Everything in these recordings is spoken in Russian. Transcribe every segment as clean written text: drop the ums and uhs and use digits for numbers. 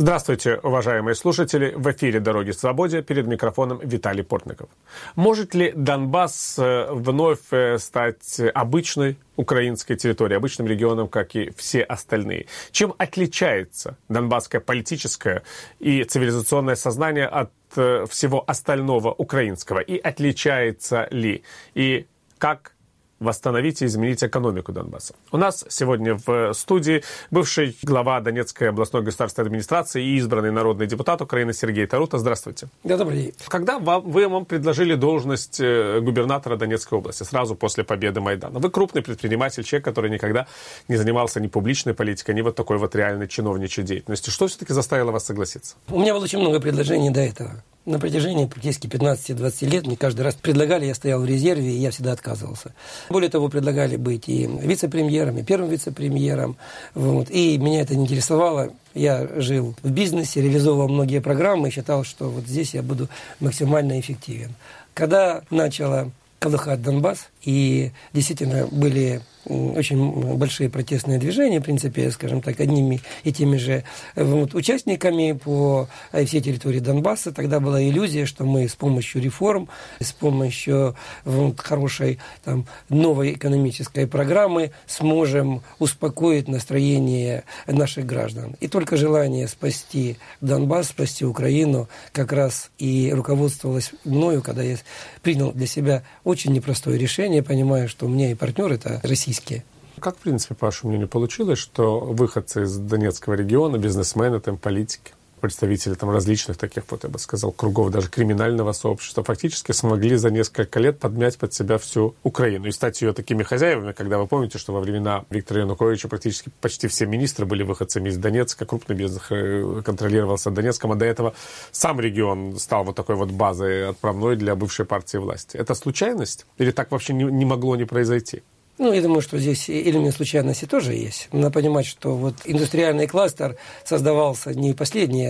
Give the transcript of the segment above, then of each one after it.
Здравствуйте, уважаемые слушатели. В эфире «Дороги к свободе», перед микрофоном Виталий Портников. Может ли Донбасс вновь стать обычной украинской территорией, обычным регионом, как и все остальные? Чем отличается донбасское политическое и цивилизационное сознание от всего остального украинского? И отличается ли? И как восстановить и изменить экономику Донбасса? У нас сегодня в студии бывший глава Донецкой областной государственной администрации и избранный народный депутат Украины Сергей Тарута. Здравствуйте. Да, добрый день. Когда вам предложили должность губернатора Донецкой области, сразу после победы Майдана? Вы крупный предприниматель, человек, который никогда не занимался ни публичной политикой, ни вот такой вот реальной чиновничьей деятельностью. Что все-таки заставило вас согласиться? У меня было очень много предложений до этого. На протяжении практически 15-20 лет мне каждый раз предлагали, я стоял в резерве, и я всегда отказывался. Более того, предлагали быть и вице-премьером, и первым вице-премьером. Вот. И меня это не интересовало. Я жил в бизнесе, реализовывал многие программы и считал, что вот здесь я буду максимально эффективен. Когда начала колыхать Донбасс, и действительно были очень большие протестные движения, в принципе, скажем так, одними и теми же участниками по всей территории Донбасса. Тогда была иллюзия, что мы с помощью реформ, с помощью хорошей новой экономической программы сможем успокоить настроение наших граждан. И только желание спасти Донбасс, спасти Украину как раз и руководствовалось мною, когда я принял для себя очень непростое решение, понимая, что у меня и партнеры это российские. Как, в принципе, по вашему мнению, получилось, что выходцы из Донецкого региона, бизнесмены, политики, представители различных таких, я бы сказал, кругов даже криминального сообщества, фактически смогли за несколько лет подмять под себя всю Украину и стать ее такими хозяевами, когда вы помните, что во времена Виктора Януковича практически почти все министры были выходцами из Донецка, крупный бизнес контролировался Донецком, а до этого сам регион стал вот такой вот базой отправной для бывшей партии власти. Это случайность? Или так вообще не могло не произойти? Я думаю, что здесь элемент случайности тоже есть. Надо понимать, что индустриальный кластер создавался не последние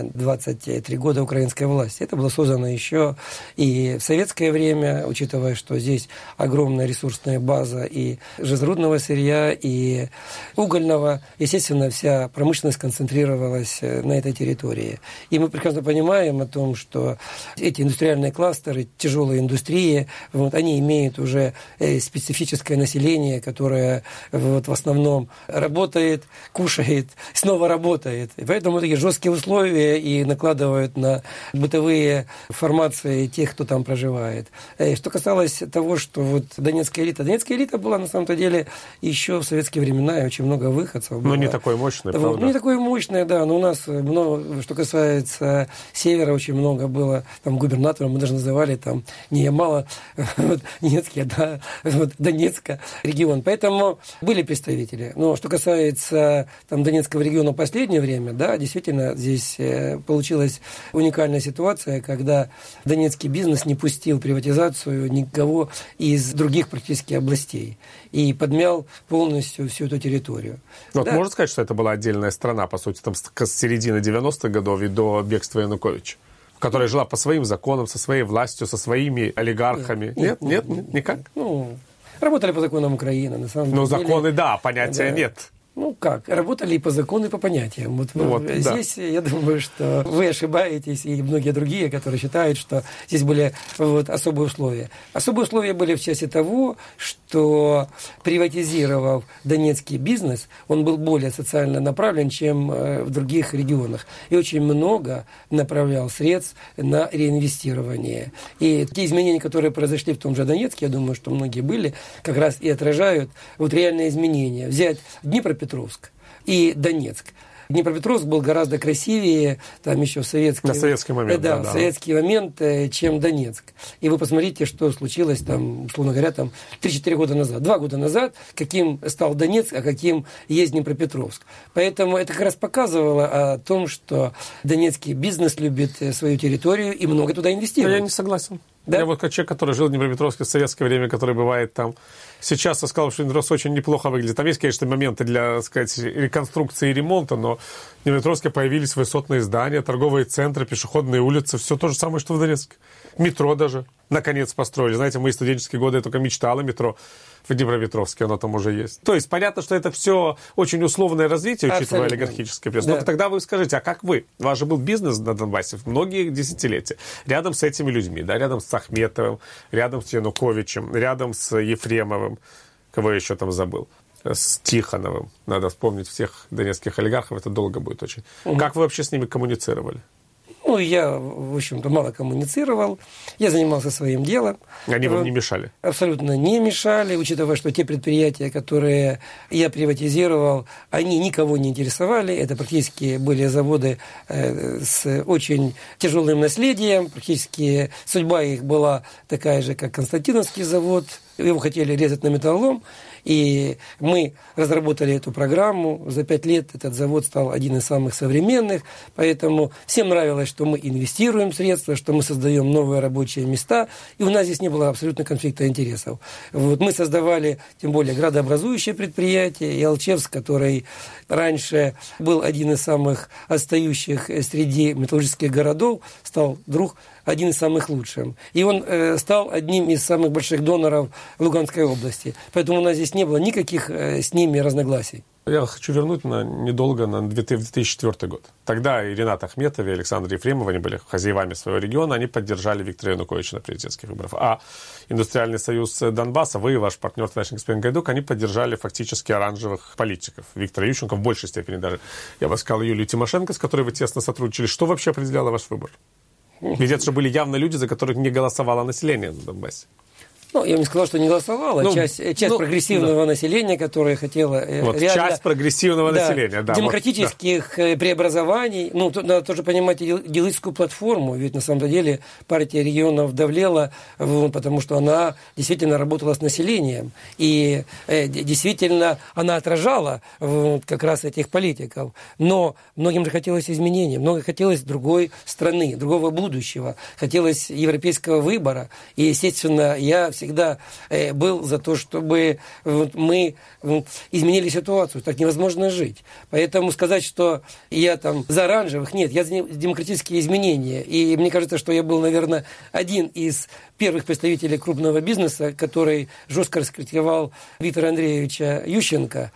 23 года украинской власти. Это было создано еще и в советское время, учитывая, что здесь огромная ресурсная база и железорудного сырья, и угольного. Естественно, вся промышленность концентрировалась на этой территории. И мы прекрасно понимаем о том, что эти индустриальные кластеры, тяжелые индустрии, они имеют уже специфическое население, которая в основном работает, кушает, снова работает. И поэтому такие жесткие условия и накладывают на бытовые формации тех, кто там проживает. Что касалось того, что донецкая элита была на самом-то деле еще в советские времена, и очень много выходцев было. Но не такой мощный, правда? Не такой мощный, да. Но у нас много, что касается севера, очень много было губернаторов, мы даже называли не Ямала, Донецкий, а Донецка регион. Поэтому были представители. Но что касается Донецкого региона в последнее время, да, действительно, здесь получилась уникальная ситуация, когда донецкий бизнес не пустил приватизацию никого из других практически областей и подмял полностью всю эту территорию. Да. Можно сказать, что это была отдельная страна, по сути, с середины 90-х годов и до бегства Януковича, которая жила по своим законам, со своей властью, со своими олигархами. Нет, никак? Работали по законам Украины, на самом деле. Законы, да, понятия нет. Работали и по закону, и по понятиям. Здесь, да. Я думаю, что вы ошибаетесь, и многие другие, которые считают, что здесь были особые условия. Особые условия были в части того, что приватизировав донецкий бизнес, он был более социально направлен, чем в других регионах. И очень много направлял средств на реинвестирование. И те изменения, которые произошли в том же Донецке, я думаю, что многие были, как раз и отражают реальные изменения. Взять Днепропетровск и Донецк. Днепропетровск был гораздо красивее, еще в советский момент, в советский момент, чем Донецк. И вы посмотрите, что случилось условно говоря, 3-4 года назад. 2 года назад, каким стал Донецк, а каким есть Днепропетровск. Поэтому это как раз показывало о том, что донецкий бизнес любит свою территорию и много туда инвестирует. Я не согласен. Да? Я как человек, который жил в Днепропетровске в советское время, который бывает там, сейчас я сказал, что Днепропетровск очень неплохо выглядит. Там есть, конечно, моменты для, реконструкции и ремонта, но в Днепропетровске появились высотные здания, торговые центры, пешеходные улицы, все то же самое, что в Донецке. Метро даже. наконец построили. Знаете, в мои студенческие годы я только мечтал о метро в Днепропетровске, оно там уже есть. То есть понятно, что это все очень условное развитие, учитывая олигархическое пресс. Но тогда вы скажите, а как вы? У вас же был бизнес на Донбассе многие десятилетия. Рядом с этими людьми, да, рядом с Ахметовым, рядом с Януковичем, рядом с Ефремовым, кого я еще там забыл, с Тихоновым. Надо вспомнить всех донецких олигархов, это долго будет очень. Как вы вообще с ними коммуницировали? Ну, я, в общем-то, мало коммуницировал. Я занимался своим делом. Они вам не мешали? Абсолютно не мешали, учитывая, что те предприятия, которые я приватизировал, они никого не интересовали. Это практически были заводы с очень тяжелым наследием. Практически судьба их была такая же, как Константиновский завод. Его хотели резать на металлолом. И мы разработали эту программу. За 5 лет этот завод стал один из самых современных. Поэтому всем нравилось, что мы инвестируем средства, что мы создаем новые рабочие места. И у нас здесь не было абсолютно конфликта интересов. Вот мы создавали, тем более, градообразующее предприятие. Ялчевск, который раньше был один из самых отстающих среди металлургических городов, стал вдруг один из самых лучших. И он стал одним из самых больших доноров Луганской области. Поэтому у нас здесь не было никаких с ними разногласий. Я хочу вернуть недолго на 2004 год. Тогда и Ренат Ахметов, и Александр Ефремов, они были хозяевами своего региона, они поддержали Виктора Януковича на президентских выборах. А Индустриальный союз Донбасса, вы и ваш партнер товарищ господин Гайдук, они поддержали фактически оранжевых политиков. Виктора Ющенко в большей степени даже. Я бы сказал, Юлию Тимошенко, с которой вы тесно сотрудничали. Что вообще определяло ваш выбор? Ведь это же были явно люди, за которых не голосовало население на Донбассе. Ну, я бы не сказал, что не голосовала. Часть прогрессивного населения, которая хотела реально... Часть прогрессивного населения, да. Демократических преобразований. Ну, надо тоже понимать Делыцкую платформу. Ведь, на самом деле, партия регионов давлела, потому что она действительно работала с населением. И действительно она отражала как раз этих политиков. Но многим же хотелось изменений. Многим хотелось другой страны, другого будущего. Хотелось европейского выбора. И, естественно, я всегда был за то, чтобы мы изменили ситуацию. Так невозможно жить. Поэтому сказать, что я там за оранжевых, нет, я за демократические изменения. И мне кажется, что я был, наверное, один из первых представителей крупного бизнеса, который жестко раскритиковал Виктора Андреевича Ющенко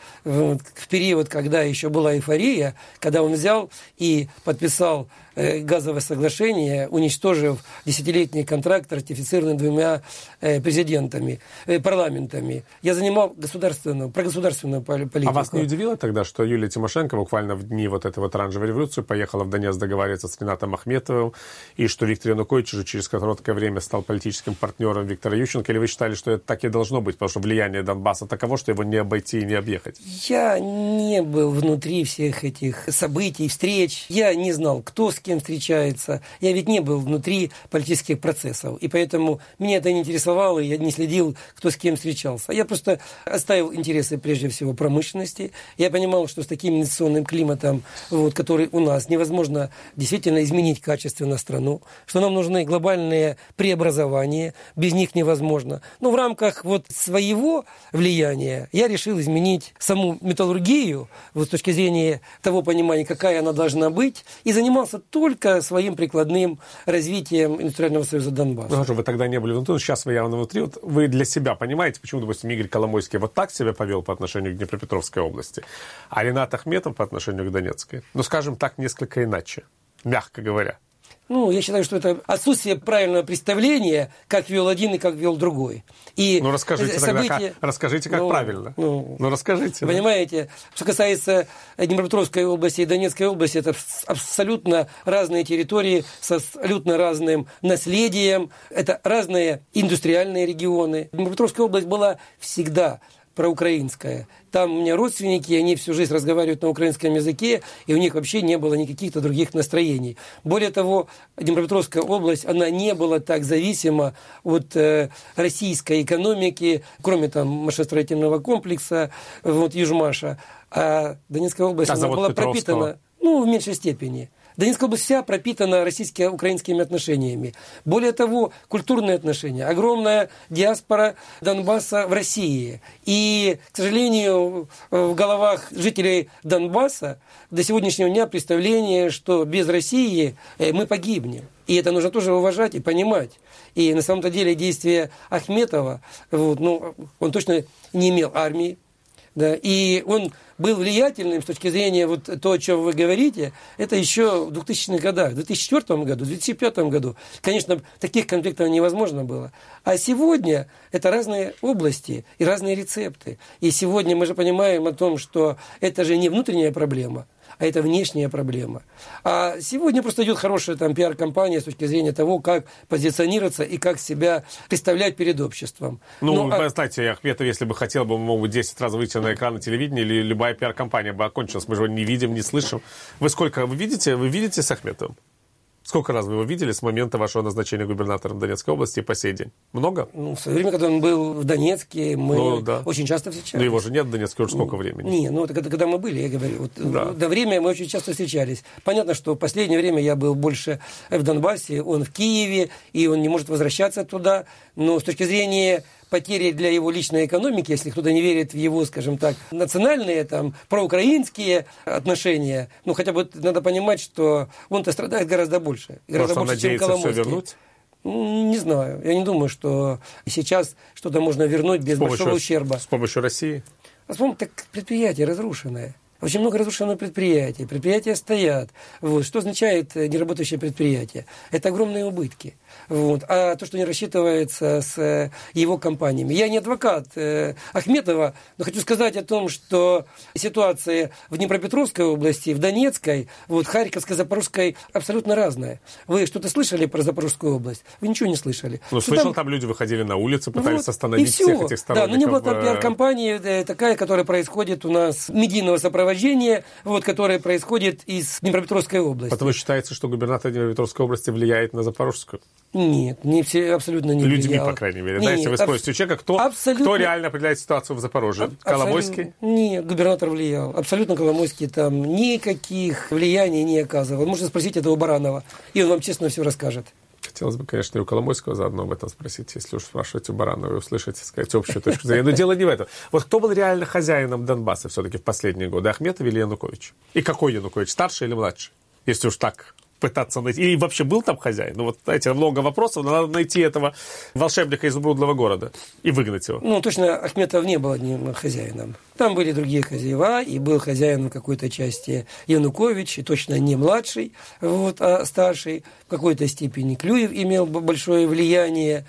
в период, когда еще была эйфория, когда он взял и подписал газовое соглашение, уничтожив десятилетний контракт, ратифицированный 2 президентами, парламентами. Я занимал прогосударственную политику. А вас не удивило тогда, что Юлия Тимошенко буквально в дни вот этой вот оранжевой революции поехала в Донецк договариваться с Ренатом Ахметовым, и что Виктор Янукович уже через короткое время стал политическим партнером Виктора Ющенко? Или вы считали, что это так и должно быть, потому что влияние Донбасса таково, что его не обойти и не объехать? Я не был внутри всех этих событий, встреч. Я не знал, кто с кем встречается. Я ведь не был внутри политических процессов. И поэтому меня это не интересовало, и я не следил, кто с кем встречался. Я просто оставил интересы, прежде всего, промышленности. Я понимал, что с таким инвестиционным климатом, который у нас, невозможно действительно изменить качественно страну, что нам нужны глобальные преобразования, без них невозможно. Но в рамках своего влияния я решил изменить саму металлургию с точки зрения того понимания, какая она должна быть, и занимался только своим прикладным развитием Индустриального союза Донбасса. Ну, вы тогда не были внутри, сейчас вы явно внутри. Вот вы для себя понимаете, почему, допустим, Игорь Коломойский вот так себя повел по отношению к Днепропетровской области, а Ренат Ахметов по отношению к Донецкой? Ну, скажем так, несколько иначе, мягко говоря. Ну, я считаю, что это отсутствие правильного представления, как вел один и как вел другой. И расскажите события... расскажите, как правильно. Расскажите. Понимаете, что касается Днепропетровской области и Донецкой области, это абсолютно разные территории с абсолютно разным наследием. Это разные индустриальные регионы. Днепропетровская область была всегда проукраинская. Там у меня родственники, они всю жизнь разговаривают на украинском языке, и у них вообще не было никаких-то других настроений. Более того, Днепропетровская область, она не была так зависима от российской экономики, кроме машиностроительного комплекса, Южмаша. А Донецкая область она была пропитана в меньшей степени. Донецкая область вся пропитана российско-украинскими отношениями. Более того, культурные отношения. Огромная диаспора Донбасса в России. И, к сожалению, в головах жителей Донбасса до сегодняшнего дня представление, что без России мы погибнем. И это нужно тоже уважать и понимать. И на самом-то деле действия Ахметова, он точно не имел армии. Да, и он был влиятельным с точки зрения то, о чем вы говорите, это еще в 2000-х годах, в 2004 году, в 2005 году. Конечно, таких конфликтов невозможно было. А сегодня это разные области и разные рецепты. И сегодня мы же понимаем о том, что это же не внутренняя проблема, а это внешняя проблема. А сегодня просто идет хорошая пиар-компания с точки зрения того, как позиционироваться и как себя представлять перед обществом. Знаете, Ахметов, если бы хотел, бы мог бы 10 раз выйти на экраны телевидения, или любая пиар-компания бы окончилась. Мы же его не видим, не слышим. Вы видите с Ахметовым? Сколько раз вы его видели с момента вашего назначения губернатором Донецкой области по сей день? Много? В свое время, когда он был в Донецке, мы очень часто встречались. Но его же нет в Донецке уже сколько времени? Когда мы были, я говорю. До времени мы очень часто встречались. Понятно, что в последнее время я был больше в Донбассе, он в Киеве, и он не может возвращаться туда. Но с точки зрения потери для его личной экономики, если кто-то не верит в его, скажем так, национальные, проукраинские отношения, хотя бы надо понимать, что он-то страдает гораздо больше. Гораздо больше, чем Коломойский. Все вернуть? Не знаю. Я не думаю, что сейчас что-то можно вернуть без большого ущерба. С помощью России? Так предприятие разрушенное. Очень много разрушенных предприятий. Предприятия стоят. Что означает неработающее предприятие? Это огромные убытки. А то, что не рассчитывается с его компаниями. Я не адвокат Ахметова, но хочу сказать о том, что ситуация в Днепропетровской области, в Донецкой, Харьковской, Запорожской абсолютно разная. Вы что-то слышали про Запорожскую область? Вы ничего не слышали. Слышал, там люди выходили на улицу, пытались остановить всех этих сторонников. Да, но не было там пиар-компании такая, которая происходит у нас, медийного сопровождения, которое происходит из Днепропетровской области. Потому считается, что губернатор Днепропетровской области влияет на Запорожскую? Нет, не все, абсолютно не Людьми, влиял. по крайней мере. Знаете, вы спросите у человека, кто реально определяет ситуацию в Запорожье? Коломойский? Нет, губернатор влиял. Абсолютно Коломойский там никаких влияний не оказывал. Можно спросить этого Баранова, и он вам честно все расскажет. Хотелось бы, конечно, и у Коломойского заодно об этом спросить, если уж спрашиваете у Баранова и услышите, сказать, общую точку зрения. Но дело не в этом. Кто был реально хозяином Донбасса все-таки в последние годы? Ахметов или Янукович? И какой Янукович? Старший или младший? Если уж так пытаться найти. Или вообще был там хозяин? Знаете, много вопросов, но надо найти этого волшебника из изумрудного города и выгнать его. Точно, Ахметов не был одним хозяином. Там были другие хозяева, и был хозяин в какой-то части Янукович, и точно не младший, а старший. В какой-то степени Клюев имел большое влияние.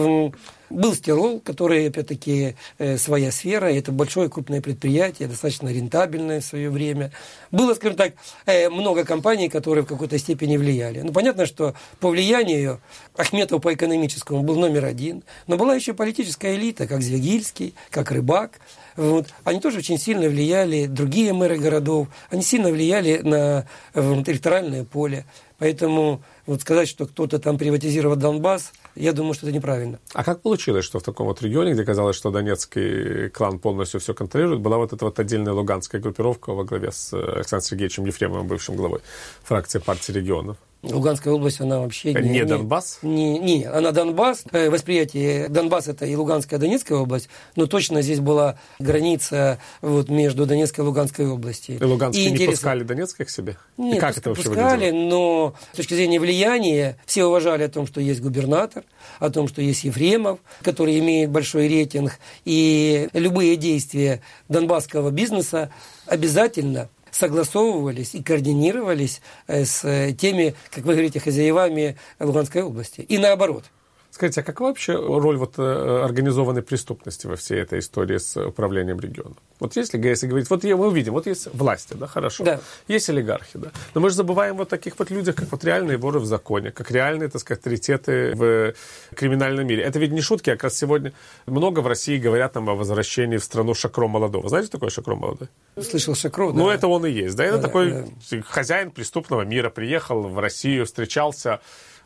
Был Стирол, который, опять-таки, своя сфера, это большое крупное предприятие, достаточно рентабельное в свое время. Было, скажем так, много компаний, которые в какой-то степени влияли. Понятно, что по влиянию Ахметов по экономическому был номер один, но была еще политическая элита, как Звягильский, как Рыбак. Они тоже очень сильно влияли, другие мэры городов, они сильно влияли на электоральное поле. Поэтому сказать, что кто-то там приватизировал Донбасс, я думаю, что это неправильно. А как получилось, что в таком регионе, где казалось, что донецкий клан полностью все контролирует, была эта отдельная луганская группировка во главе с Александром Сергеевичем Ефремовым, бывшим главой фракции партии регионов? Луганская область, она вообще не Донбасс? Не, она Донбасс. Восприятие Донбасс это и Луганская, и Донецкая область, но точно здесь была граница между Донецкой и Луганской областью. И Луганские не пускали Донецких к себе? Нет, и как это вообще пускали, выглядело? но с точки зрения влияния все уважали о том, что есть губернатор, о том, что есть Ефремов, который имеет большой рейтинг, и любые действия донбасского бизнеса обязательно согласовывались и координировались с теми, как вы говорите, хозяевами Луганской области. И наоборот. Скажите, а какова вообще роль организованной преступности во всей этой истории с управлением регионом? Если говорить, мы увидим, есть власти, да, хорошо, да. Есть олигархи, да, но мы же забываем о таких людях, как реальные воры в законе, как реальные, авторитеты в криминальном мире. Это ведь не шутки, а как раз сегодня много в России говорят о возвращении в страну Шакро Молодого. Знаете, что такое Шакро Молодой? Слышал Шакро, да. Это он и есть, да, это такой хозяин преступного мира, приехал в Россию, встречался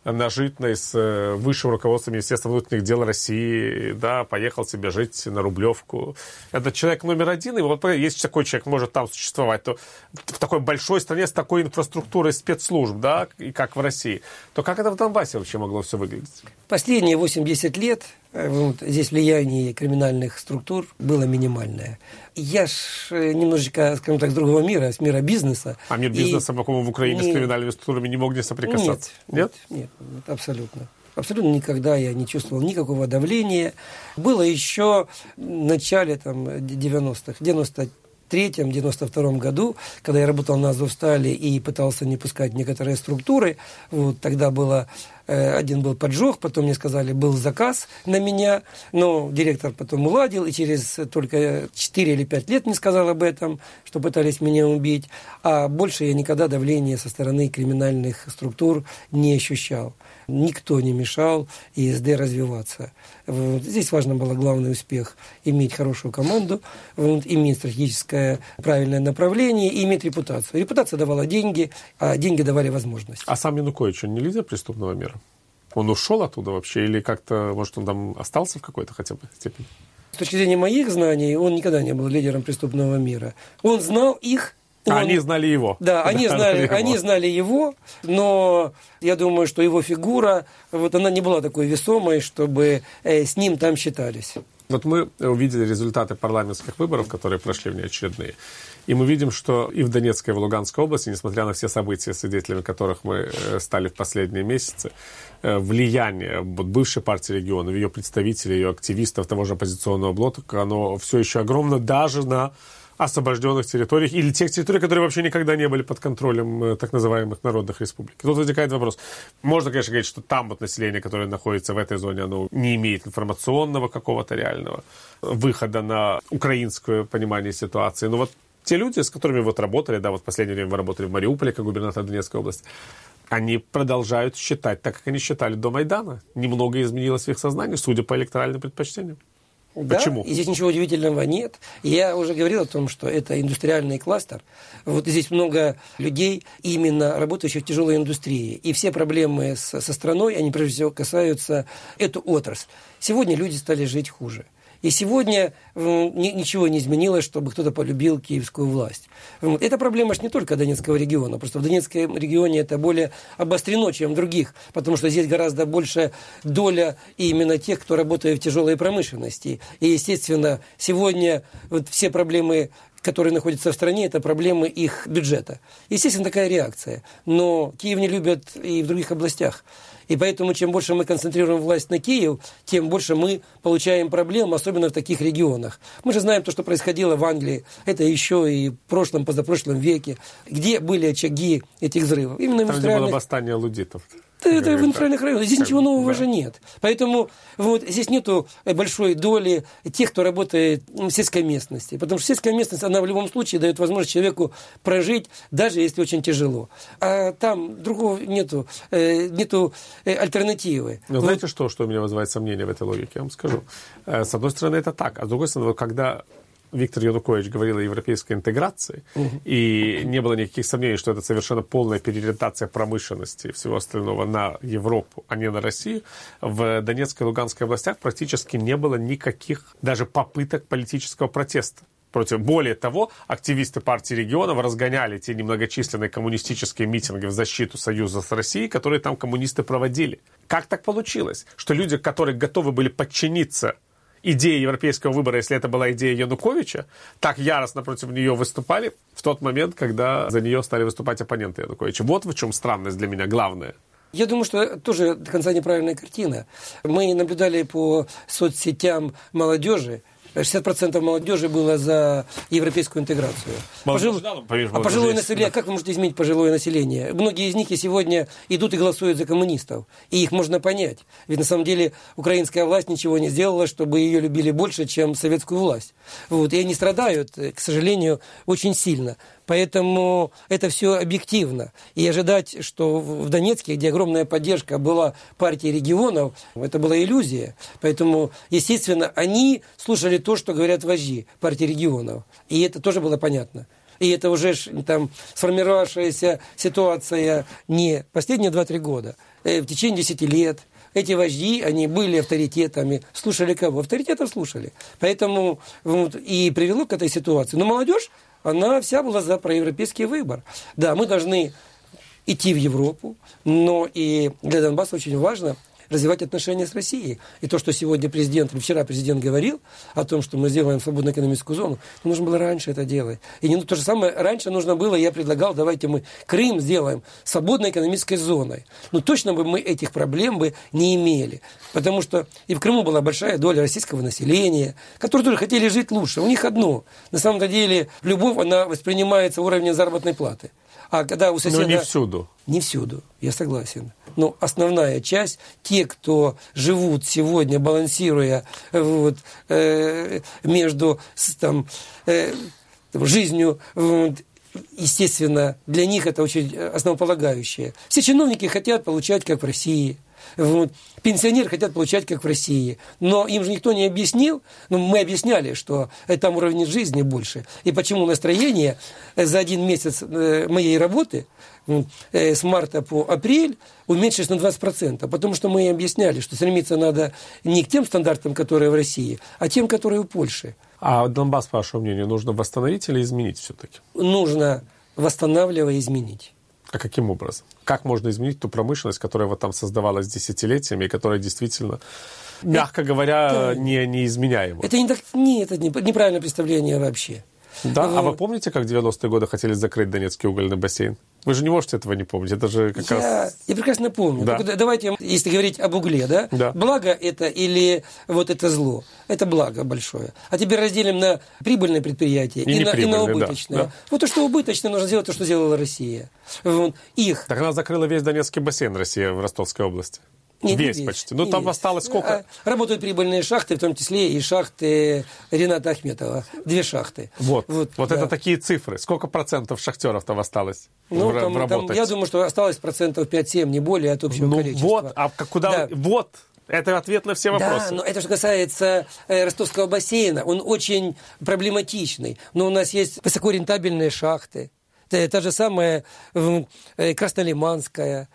на Житной с высшим руководством Министерства внутренних дел России, да, поехал себе жить на Рублевку. Это человек номер один, и вот если такой человек может там существовать, то в такой большой стране с такой инфраструктурой спецслужб, да, и как в России, то как это в Донбассе вообще могло все выглядеть? Последние 80 лет здесь влияние криминальных структур было минимальное. Я ж немножечко, скажем так, с другого мира, с мира бизнеса. А мир бизнеса, по-моему, в Украине с криминальными структурами не мог не соприкасаться? Нет, абсолютно. Абсолютно никогда я не чувствовал никакого давления. Было еще в начале 90-х, 93-92 году, когда я работал на Азовстали и пытался не пускать некоторые структуры, вот, тогда было, один был поджог, потом мне сказали, был заказ на меня, но директор потом уладил, и через только 4 или 5 лет мне сказал об этом, что пытались меня убить, а больше я никогда давления со стороны криминальных структур не ощущал. Никто не мешал ИСД развиваться. Вот. Здесь важно было главный успех – иметь хорошую команду, вот, иметь стратегическое правильное направление и иметь репутацию. Репутация давала деньги, а деньги давали возможность. А сам Янукович, он не лидер преступного мира? Он ушел оттуда вообще? Или как-то, может, он там остался в какой-то хотя бы степени? С точки зрения моих знаний, он никогда не был лидером преступного мира. Он знал их. Они знали его. Да, они знали его, но я думаю, что его фигура, вот она не была такой весомой, чтобы с ним там считались. Вот мы увидели результаты парламентских выборов, которые прошли внеочередные, и мы видим, что и в Донецкой, и в Луганской области, несмотря на все события, свидетелями которых мы стали в последние месяцы, влияние бывшей партии регионов, ее представителей, ее активистов, того же оппозиционного блока, оно все еще огромно даже на освобожденных территориях или тех территорий, которые вообще никогда не были под контролем так называемых народных республик. Тут возникает вопрос. Можно, конечно, говорить, что там вот население, которое находится в этой зоне, оно не имеет информационного какого-то реального выхода на украинское понимание ситуации. Но вот те люди, с которыми вот работали, да, вот в последнее время вы работали в Мариуполе, как губернатор Донецкой области, они продолжают считать так, как они считали до Майдана. Немного изменилось в их сознании, судя по электоральным предпочтениям. Да, почему? И здесь ничего удивительного нет. Я уже говорил о том, что это индустриальный кластер. Вот здесь много людей, именно работающих в тяжелой индустрии. И все проблемы со страной, они прежде всего касаются эту отрасль. Сегодня люди стали жить хуже. И сегодня ничего не изменилось, чтобы кто-то полюбил киевскую власть. Эта проблема же не только Донецкого региона. Просто в Донецком регионе это более обострено, чем в других. Потому что здесь гораздо большая доля именно тех, кто работает в тяжелой промышленности. И, естественно, сегодня вот все проблемы, которые находятся в стране, это проблемы их бюджета. Естественно, такая реакция. Но Киев не любят и в других областях. И поэтому, чем больше мы концентрируем власть на Киев, тем больше мы получаем проблем, особенно в таких регионах. Мы же знаем то, что происходило в Англии, это еще и в прошлом, позапрошлом веке, где были очаги этих взрывов. Именно там, где было восстание лудитов. Это в индустриальных районах. Здесь ничего нового же нет. Поэтому вот, здесь нету большой доли тех, кто работает в сельской местности. Потому что сельская местность, она в любом случае дает возможность человеку прожить, даже если очень тяжело. А там другого нету альтернативы. Но знаете, что у меня вызывает сомнения в этой логике? Я вам скажу. С одной стороны, это так. А с другой стороны, когда Виктор Янукович говорил о европейской интеграции, и не было никаких сомнений, что это совершенно полная переориентация промышленности и всего остального на Европу, а не на Россию, в Донецкой и Луганской областях практически не было никаких даже попыток политического протеста. Более того, активисты партии регионов разгоняли те немногочисленные коммунистические митинги в защиту союза с Россией, которые там коммунисты проводили. Как так получилось, что люди, которые готовы были подчиниться идеи европейского выбора, если это была идея Януковича, так яростно против нее выступали в тот момент, когда за нее стали выступать оппоненты Януковича? Вот в чем странность для меня главная. Я думаю, что тоже до конца неправильная картина. Мы наблюдали по соцсетям молодежи, 60% молодежи было за европейскую интеграцию. Пожилое население, как вы можете изменить пожилое население? Многие из них и сегодня идут и голосуют за коммунистов. И их можно понять. Ведь на самом деле украинская власть ничего не сделала, чтобы ее любили больше, чем советскую власть. Вот. И они страдают, к сожалению, очень сильно. Поэтому это все объективно. И ожидать, что в Донецке, где огромная поддержка была партии регионов, это была иллюзия. Поэтому, естественно, они слушали то, что говорят вожди партии регионов. И это тоже было понятно. И это уже там сформировавшаяся ситуация не последние 2-3 года, в течение 10 лет. Эти вожди, они были авторитетами. Слушали кого? Авторитетов слушали. Поэтому и привело к этой ситуации. Но молодежь, она вся была за проевропейский выбор. Да, мы должны идти в Европу, но и для Донбасса очень важно развивать отношения с Россией. И то, что сегодня вчера президент говорил о том, что мы сделаем свободную экономическую зону, нужно было раньше это делать. И то же самое раньше нужно было, я предлагал, давайте мы Крым сделаем свободной экономической зоной. Но точно бы мы этих проблем бы не имели. Потому что и в Крыму была большая доля российского населения, которые тоже хотели жить лучше. У них одно. На самом деле, любовь, она воспринимается уровнем заработной платы. А когда у соседа... Но не всюду. Не всюду, я согласен. Но основная часть, те, кто живут сегодня, балансируя между жизнью, естественно, для них это очень основополагающее. Все чиновники хотят получать, как в России. Пенсионеры хотят получать, как в России. Но им же никто не объяснил. Но мы объясняли, что там уровень жизни больше. И почему настроение за 1 месяц моей работы с марта по апрель уменьшилось на 20%. Потому что мы объясняли, что стремиться надо не к тем стандартам, которые в России, а тем, которые у Польши. А Донбасс, по вашему мнению, нужно восстановить или изменить все-таки? Нужно, восстанавливая, изменить. А каким образом? Как можно изменить ту промышленность, которая вот там создавалась десятилетиями, и которая действительно, мягко говоря, неизменяема? Это неправильное представление вообще. Да? А вы помните, как в 90-е годы хотели закрыть Донецкий угольный бассейн? Вы же не можете этого не помнить. Это же как раз... Я прекрасно помню. Да. Давайте, если говорить об угле, да? Да. Благо это или вот это зло? Это благо большое. А теперь разделим на прибыльное предприятие и на убыточное. Да. Вот то, что убыточное, нужно сделать то, что сделала Россия. Их. Так она закрыла весь Донецкий бассейн России в Ростовской области. Весь почти. Ну, там осталось сколько? Работают прибыльные шахты, в том числе и шахты Рената Ахметова. 2 шахты. Вот да. Это такие цифры. Сколько процентов шахтеров там осталось работать? Я думаю, что осталось 5-7%, не более от общего количества. Вот, а куда... Да. Вот, это ответ на все вопросы. Да, но это что касается Ростовского бассейна. Он очень проблематичный. Но у нас есть высокорентабельные шахты. Та же самая Краснолиманская.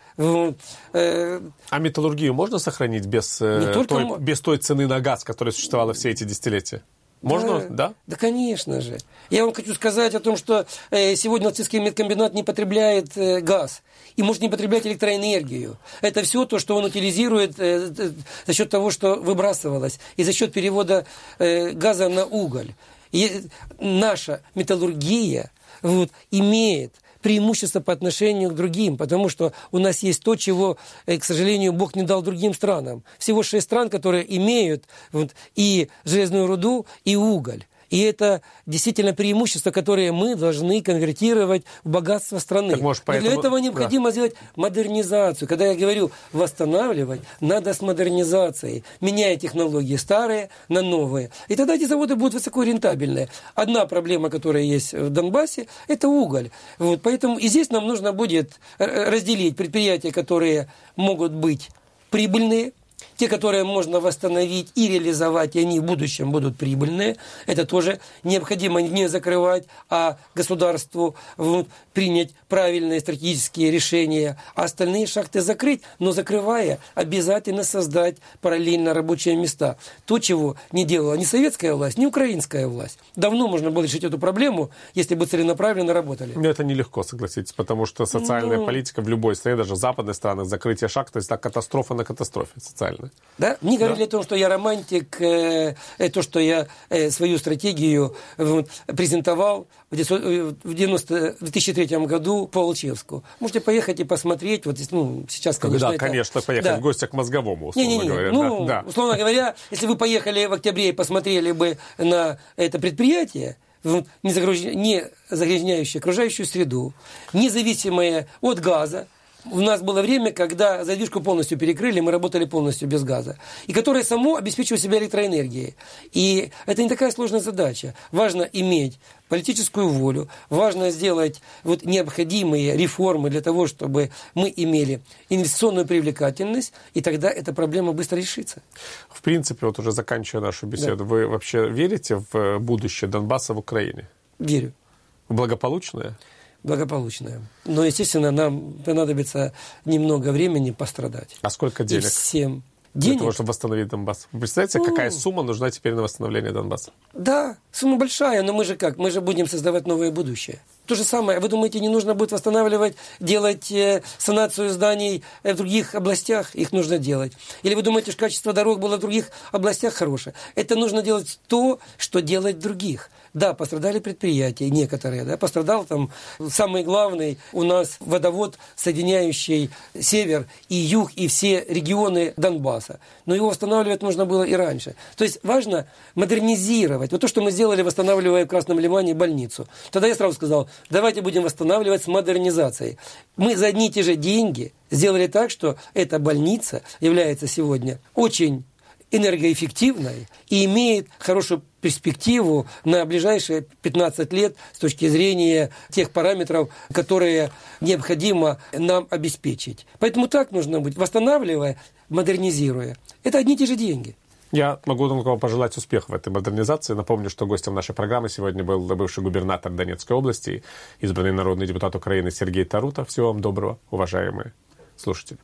А металлургию можно сохранить без той цены на газ, которая существовала все эти десятилетия? Можно, да? Да, конечно же. Я вам хочу сказать о том, что сегодня Латвийский медкомбинат не потребляет газ и может не потреблять электроэнергию. Это все то, что он утилизирует за счет того, что выбрасывалось, и за счет перевода газа на уголь. И наша металлургия имеет преимущество по отношению к другим, потому что у нас есть то, чего, к сожалению, Бог не дал другим странам. Всего 6 стран, которые имеют и железную руду, и уголь. И это действительно преимущество, которое мы должны конвертировать в богатство страны. Так, может, поэтому... Для этого необходимо сделать модернизацию. Когда я говорю восстанавливать, надо с модернизацией, меняя технологии старые на новые. И тогда эти заводы будут высокорентабельные. Одна проблема, которая есть в Донбассе, это уголь. Поэтому и здесь нам нужно будет разделить предприятия, которые могут быть прибыльные, те, которые можно восстановить и реализовать, и они в будущем будут прибыльные. Это тоже необходимо не закрывать, а государству принять правильные стратегические решения, а остальные шахты закрыть, но закрывая, обязательно создать параллельно рабочие места. То, чего не делала ни советская власть, ни украинская власть. Давно можно было решить эту проблему, если бы целенаправленно работали. Но это нелегко, согласитесь, потому что социальная политика в любой стране, даже в западной стране, закрытие шахт, то есть так катастрофа на катастрофе социальной. Да? Не говорили о том, что я романтик, то, что я свою стратегию презентовал в 2003 году по Алчевску. Можете поехать и посмотреть. Сейчас, конечно, конечно, поехать в гости к Мозговому, условно говоря. Условно говоря, если вы поехали в октябре и посмотрели бы на это предприятие, не загрязняющее окружающую среду, независимое от газа. У нас было время, когда задвижку полностью перекрыли, мы работали полностью без газа. И которое само обеспечивало себя электроэнергией. И это не такая сложная задача. Важно иметь политическую волю, важно сделать необходимые реформы для того, чтобы мы имели инвестиционную привлекательность, и тогда эта проблема быстро решится. В принципе, уже заканчивая нашу беседу, вы вообще верите в будущее Донбасса в Украине? Верю. Благополучное? Благополучное. Но, естественно, нам понадобится немного времени пострадать. А сколько денег? И всем. Для того, чтобы восстановить Донбасс. Вы представляете, какая сумма нужна теперь на восстановление Донбасса? Да, сумма большая, но мы же как? Мы же будем создавать новое будущее. То же самое. Вы думаете, не нужно будет восстанавливать, делать санацию зданий в других областях? Их нужно делать. Или вы думаете, что качество дорог было в других областях хорошее? Это нужно делать то, что делать в других. Да, пострадали предприятия, некоторые. Да, пострадал там самый главный у нас водовод, соединяющий север и юг, и все регионы Донбасса. Но его восстанавливать нужно было и раньше. То есть важно модернизировать. Вот то, что мы сделали, восстанавливая в Красном Лимане больницу. Тогда я сразу сказал, давайте будем восстанавливать с модернизацией. Мы за одни и те же деньги сделали так, что эта больница является сегодня очень энергоэффективной и имеет хорошую перспективу на ближайшие 15 лет с точки зрения тех параметров, которые необходимо нам обеспечить. Поэтому так нужно быть, восстанавливая, модернизируя. Это одни и те же деньги. Я могу только пожелать успеха в этой модернизации. Напомню, что гостем нашей программы сегодня был бывший губернатор Донецкой области, избранный народный депутат Украины Сергей Тарута. Всего вам доброго, уважаемые слушатели.